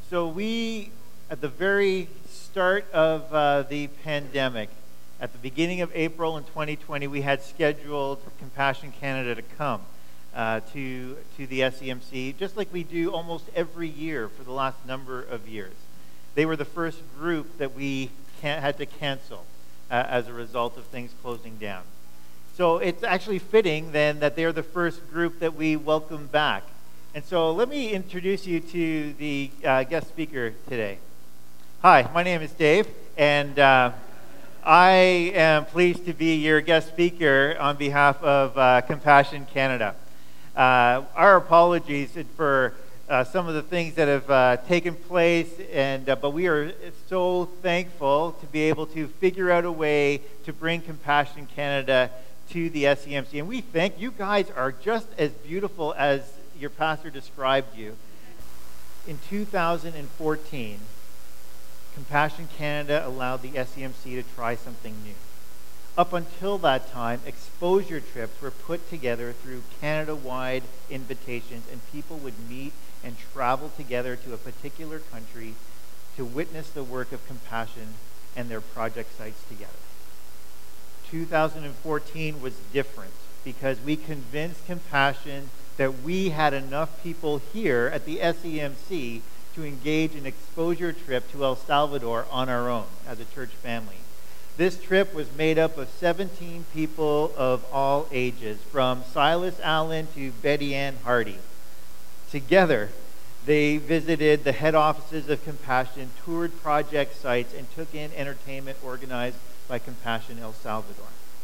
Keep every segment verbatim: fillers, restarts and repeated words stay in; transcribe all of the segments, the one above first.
So we, at the very start of uh, the pandemic, at the beginning of April in twenty twenty, we had scheduled Compassion Canada to come uh, to, to the S E M C, just like we do almost every year for the last number of years. They were the first group that we can, had to cancel uh, as a result of things closing down. So it's actually fitting then that they're the first group that we welcome back. And so let me introduce you to the uh, guest speaker today. Hi, my name is Dave, and uh, I am pleased to be your guest speaker on behalf of uh, Compassion Canada. Uh, our apologies for uh, some of the things that have uh, taken place, and uh, but we are so thankful to be able to figure out a way to bring Compassion Canada to the S E M C. And we think you guys are just as beautiful as your pastor described you. In two thousand fourteen, Compassion Canada allowed the S E M C to try something new. Up until that time, exposure trips were put together through Canada-wide invitations, and people would meet and travel together to a particular country to witness the work of Compassion and their project sites together. two thousand fourteen was different because we convinced Compassion that we had enough people here at the S E M C to engage in an exposure trip to El Salvador on our own as a church family. This trip was made up of seventeen people of all ages, from Silas Allen to Betty Ann Hardy. Together, they visited the head offices of Compassion, toured project sites, and took in entertainment organized by Compassion El Salvador.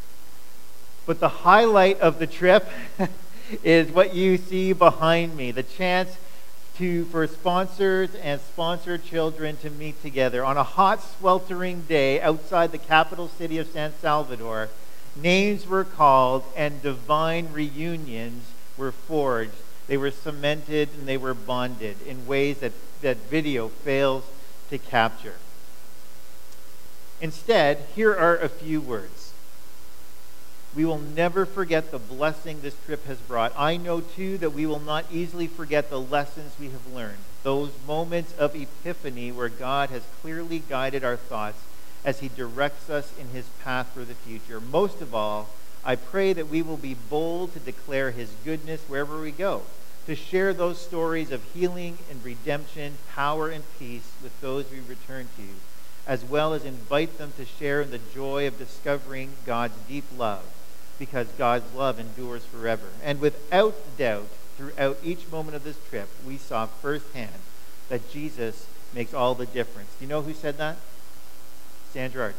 But the highlight of the trip is what you see behind me, the chance to for sponsors and sponsored children to meet together. On a hot, sweltering day outside the capital city of San Salvador, names were called and divine reunions were forged. They were cemented and they were bonded in ways that, that video fails to capture. Instead, here are a few words. We will never forget the blessing this trip has brought. I know, too, that we will not easily forget the lessons we have learned, those moments of epiphany where God has clearly guided our thoughts as he directs us in his path for the future. Most of all, I pray that we will be bold to declare his goodness wherever we go, to share those stories of healing and redemption, power and peace with those we return to, as well as invite them to share in the joy of discovering God's deep love, because God's love endures forever. And without doubt, throughout each moment of this trip, we saw firsthand that Jesus makes all the difference. Do you know who said that? Sandra Archer.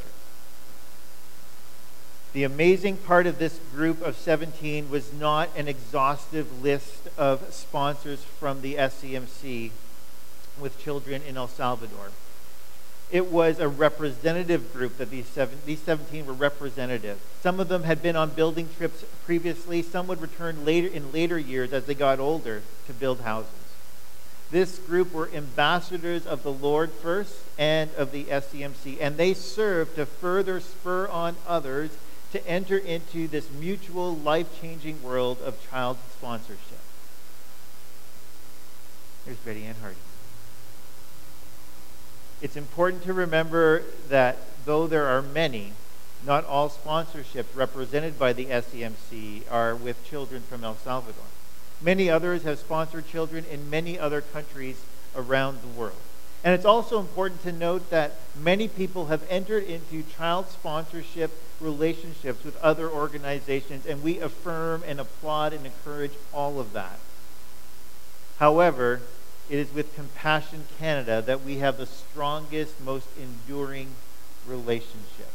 The amazing part of this group of seventeen was not an exhaustive list of sponsors from the S E M C with children in El Salvador. It was a representative group that these seven, these seventeen were representative. Some of them had been on building trips previously. Some would return later in later years as they got older to build houses. This group were ambassadors of the Lord first and of the S E M C, and they served to further spur on others to enter into this mutual, life-changing world of child sponsorship. Here's Betty Ann Hardy. It's important to remember that though there are many, not all sponsorships represented by the S E M C are with children from El Salvador. Many others have sponsored children in many other countries around the world. And it's also important to note that many people have entered into child sponsorship relationships with other organizations, and we affirm and applaud and encourage all of that. However, it is with Compassion Canada that we have the strongest, most enduring relationship.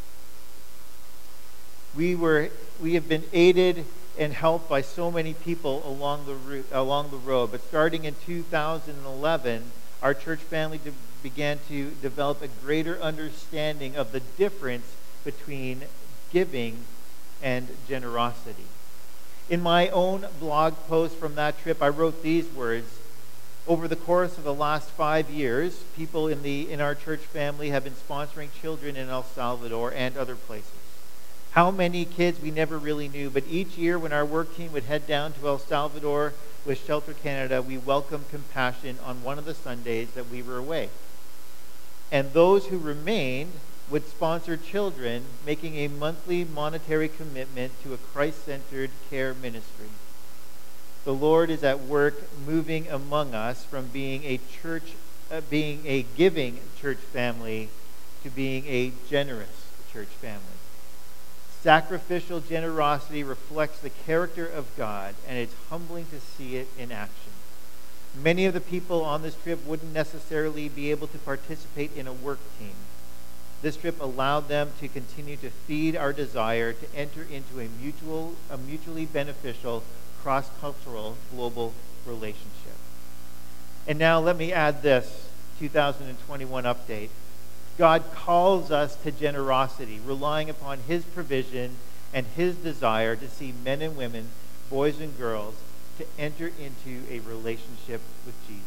We were, we have been aided and helped by so many people along the route, along the road. But starting in two thousand eleven, our church family de- began to develop a greater understanding of the difference between giving and generosity. In my own blog post from that trip, I wrote these words. Over the course of the last five years, people in the in our church family have been sponsoring children in El Salvador and other places. How many kids we never really knew, but each year when our work team would head down to El Salvador with Shelter Canada, we welcomed Compassion on one of the Sundays that we were away. And those who remained would sponsor children, making a monthly monetary commitment to a Christ-centered care ministry. The Lord is at work moving among us from being a church, uh, being a giving church family to being a generous church family. Sacrificial generosity reflects the character of God, and it's humbling to see it in action. Many of the people on this trip wouldn't necessarily be able to participate in a work team. This trip allowed them to continue to feed our desire to enter into a mutual, a mutually beneficial, cross-cultural global relationship. And now let me add this two thousand twenty-one update. God calls us to generosity, relying upon his provision and his desire to see men and women, boys and girls, to enter into a relationship with Jesus.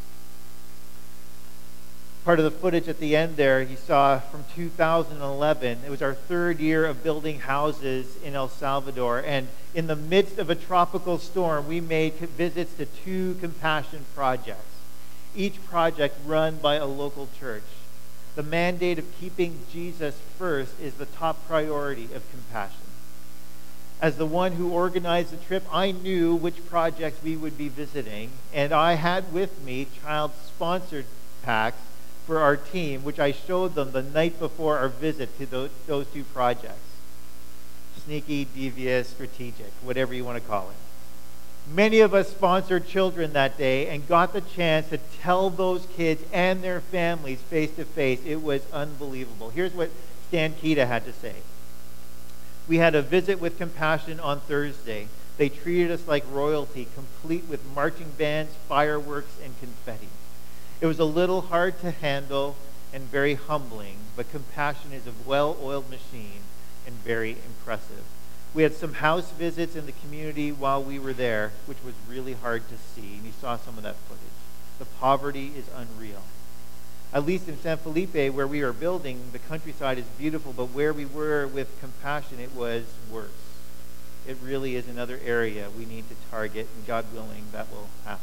Part of the footage at the end there you saw from two thousand eleven. It was our third year of building houses in El Salvador. And in the midst of a tropical storm, we made visits to two Compassion projects, each project run by a local church. The mandate of keeping Jesus first is the top priority of Compassion. As the one who organized the trip, I knew which projects we would be visiting, and I had with me child-sponsored packs for our team, which I showed them the night before our visit to those, those two projects. Sneaky, devious, strategic, whatever you want to call it. Many of us sponsored children that day and got the chance to tell those kids and their families face to face. It was unbelievable. Here's what Stan Kita had to say. We had a visit with Compassion on Thursday. They treated us like royalty, complete with marching bands, fireworks, and confetti. It was a little hard to handle and very humbling, but Compassion is a well-oiled machine and very impressive. We had some house visits in the community while we were there, which was really hard to see, and you saw some of that footage. The poverty is unreal. At least in San Felipe, where we are building, the countryside is beautiful, but where we were with Compassion, it was worse. It really is another area we need to target, and God willing, that will happen.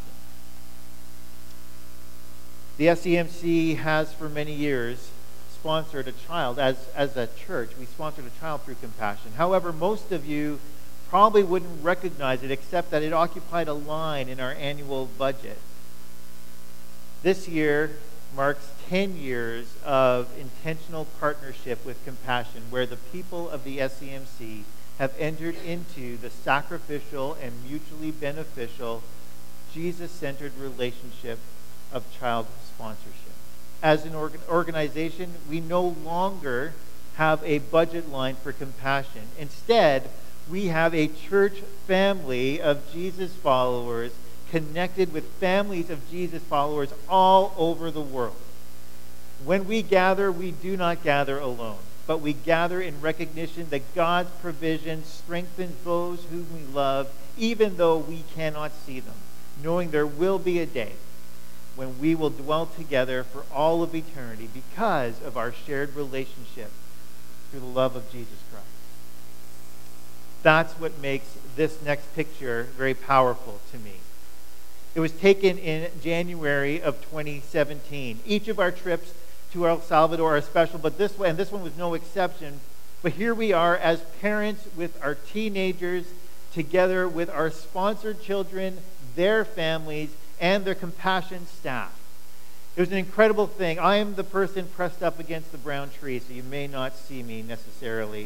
The S E M C has for many years sponsored a child. As, as a church, we sponsored a child through Compassion. However, most of you probably wouldn't recognize it, except that it occupied a line in our annual budget. This year marks ten years of intentional partnership with Compassion, where the people of the S E M C have entered into the sacrificial and mutually beneficial, Jesus-centered relationship of child sponsorship. As an organ- organization, we no longer have a budget line for Compassion. Instead, we have a church family of Jesus followers connected with families of Jesus followers all over the world. When we gather, we do not gather alone, but we gather in recognition that God's provision strengthens those whom we love, even though we cannot see them, knowing there will be a day when we will dwell together for all of eternity because of our shared relationship through the love of Jesus Christ. That's what makes this next picture very powerful to me. It was taken in January of twenty seventeen. Each of our trips to El Salvador are special, but this one, and this one was no exception. But here we are as parents with our teenagers, together with our sponsored children, their families, and their Compassion staff. It was an incredible thing. I am the person pressed up against the brown tree, so you may not see me necessarily.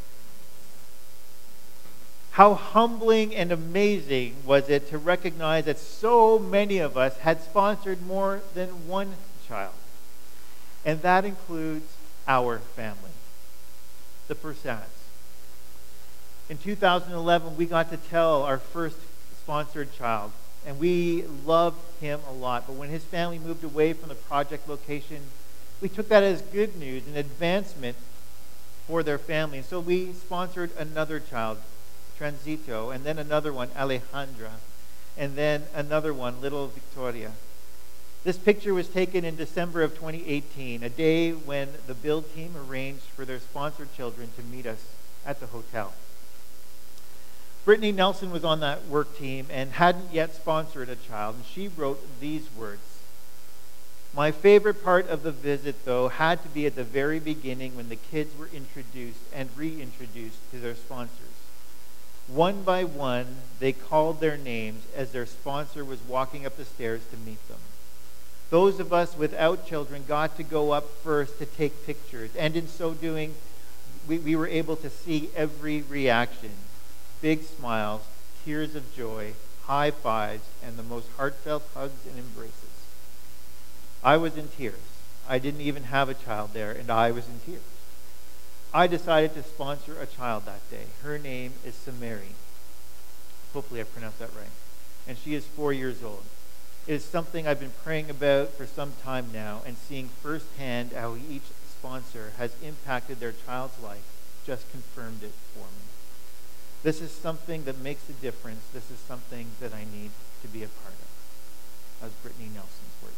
How humbling and amazing was it to recognize that so many of us had sponsored more than one child. And that includes our family, the Persats. In two thousand eleven, we got to tell our first sponsored child, and we loved him a lot. But when his family moved away from the project location, we took that as good news, an advancement for their family. And so we sponsored another child, Transito, and then another one, Alejandra, and then another one, little Victoria. This picture was taken in December of twenty eighteen, a day when the build team arranged for their sponsored children to meet us at the hotel. Brittany Nelson was on that work team and hadn't yet sponsored a child, and she wrote these words. My favorite part of the visit, though, had to be at the very beginning when the kids were introduced and reintroduced to their sponsors. One by one, they called their names as their sponsor was walking up the stairs to meet them. Those of us without children got to go up first to take pictures, and in so doing, we, we were able to see every reaction. Big smiles, tears of joy, high fives, and the most heartfelt hugs and embraces. I was in tears. I didn't even have a child there, and I was in tears. I decided to sponsor a child that day. Her name is Samari. Hopefully I pronounced that right. And she is four years old. It is something I've been praying about for some time now, and seeing firsthand how each sponsor has impacted their child's life just confirmed it for me. This is something that makes a difference. This is something that I need to be a part of. That was Brittany Nelson's words.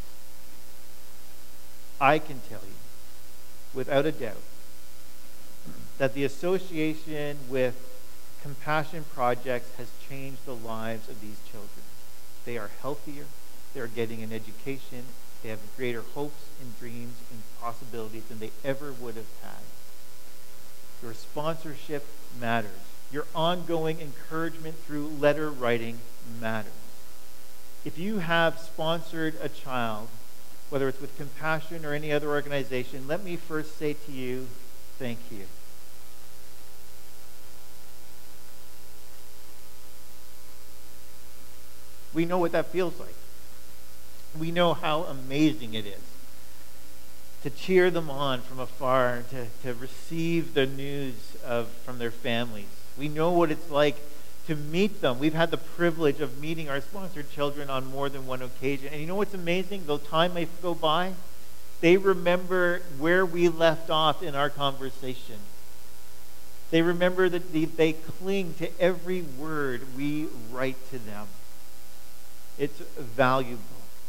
I can tell you, without a doubt, that the association with Compassion Projects has changed the lives of these children. They are healthier, they are getting an education, they have greater hopes and dreams and possibilities than they ever would have had. Your sponsorship matters. Your ongoing encouragement through letter writing matters. If you have sponsored a child, whether it's with Compassion or any other organization, let me first say to you, thank you. We know what that feels like. We know how amazing it is to cheer them on from afar, to, to receive the news of from their families. We know what it's like to meet them. We've had the privilege of meeting our sponsored children on more than one occasion. And you know what's amazing? Though time may go by, they remember where we left off in our conversation. They remember that they, they cling to every word we write to them. It's valuable.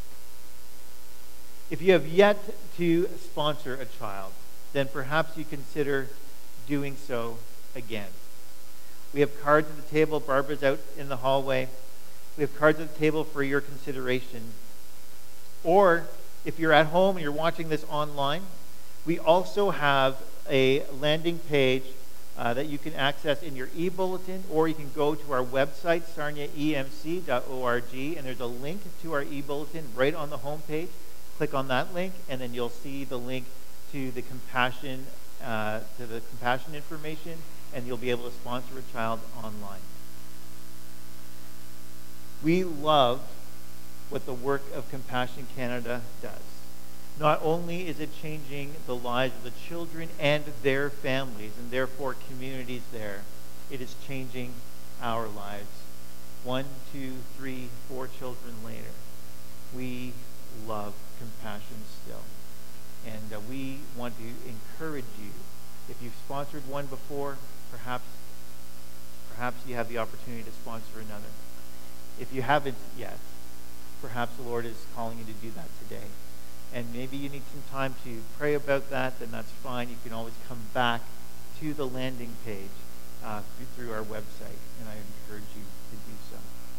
If you have yet to sponsor a child, then perhaps you consider doing so again. We have cards at the table. Barbara's out in the hallway. We have cards at the table for your consideration. Or if you're at home and you're watching this online, we also have a landing page uh, that you can access in your e-bulletin, or you can go to our website, sarnia e m c dot org, and there's a link to our e-bulletin right on the home page. Click on that link, and then you'll see the link to the compassion uh, to the compassion information, and you'll be able to sponsor a child online. We love what the work of Compassion Canada does. Not only is it changing the lives of the children and their families, and therefore communities there, it is changing our lives. One, two, three, four children later, we love Compassion still. And uh, we want to encourage you. If you've sponsored one before, perhaps perhaps you have the opportunity to sponsor another. If you haven't yet, perhaps the Lord is calling you to do that today. And maybe you need some time to pray about that, then that's fine. You can always come back to the landing page uh, through, through our website, and I encourage you to do so.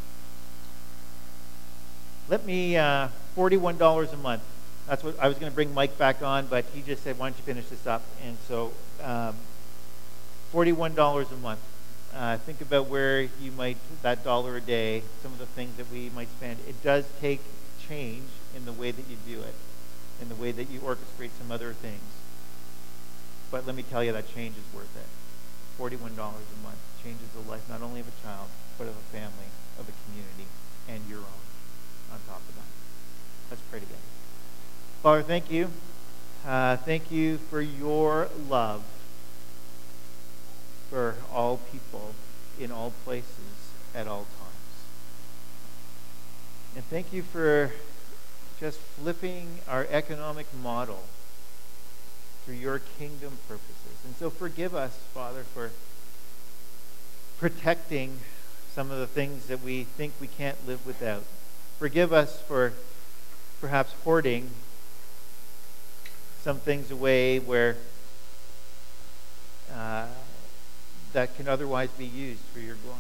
Let me, uh, forty-one dollars a month. That's what I was going to bring Mike back on, but he just said, why don't you finish this up? And so um, forty-one dollars a month. Uh, think about where you might, that dollar a day, some of the things that we might spend. It does take change in the way that you do it, in the way that you orchestrate some other things. But let me tell you, that change is worth it. forty-one dollars a month changes the life not only of a child, but of a family, of a community, and your own on top of that. Let's pray together. Father, thank you. Uh, thank you for your love for all people in all places at all times. And thank you for just flipping our economic model through your kingdom purposes. And so forgive us, Father, for protecting some of the things that we think we can't live without. Forgive us for perhaps hoarding some things away where uh, that can otherwise be used for your glory.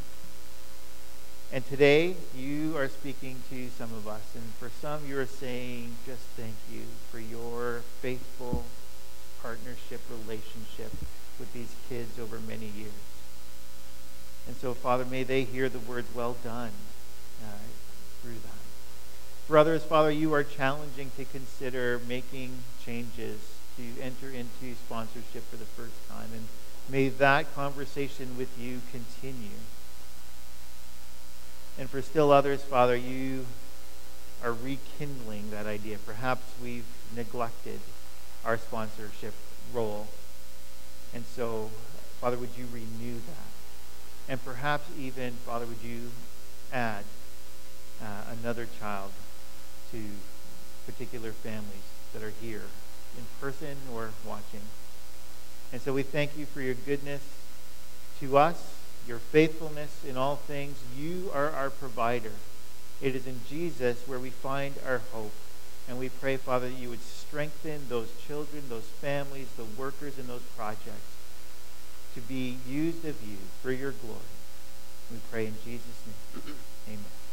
And today, you are speaking to some of us. And for some, you are saying, just thank you for your faithful partnership, relationship with these kids over many years. And so, Father, may they hear the words, well done, uh, through that. For others, Father, you are challenging to consider making changes to enter into sponsorship for the first time. And may that conversation with you continue. And for still others, Father, you are rekindling that idea. Perhaps we've neglected our sponsorship role. And so, Father, would you renew that? And perhaps even, Father, would you add uh, another child to particular families that are here in person or watching. And so we thank you for your goodness to us, your faithfulness in all things. You are our provider. It is in Jesus where we find our hope. And we pray, Father, that you would strengthen those children, those families, the workers in those projects to be used of you for your glory. We pray in Jesus' name. Amen.